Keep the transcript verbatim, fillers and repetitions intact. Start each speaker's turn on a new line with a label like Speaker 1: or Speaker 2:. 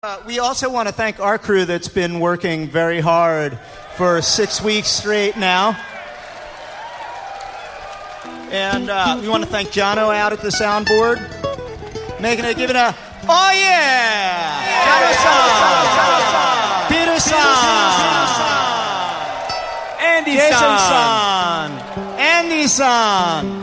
Speaker 1: Uh, we also want to thank our crew that's been working very hard for six weeks straight now. And uh, we want to thank Jono out at the soundboard. Making it, giving a, oh yeah! Jono-san! Peter-san! Andy-san! Jason-san! Andy-san!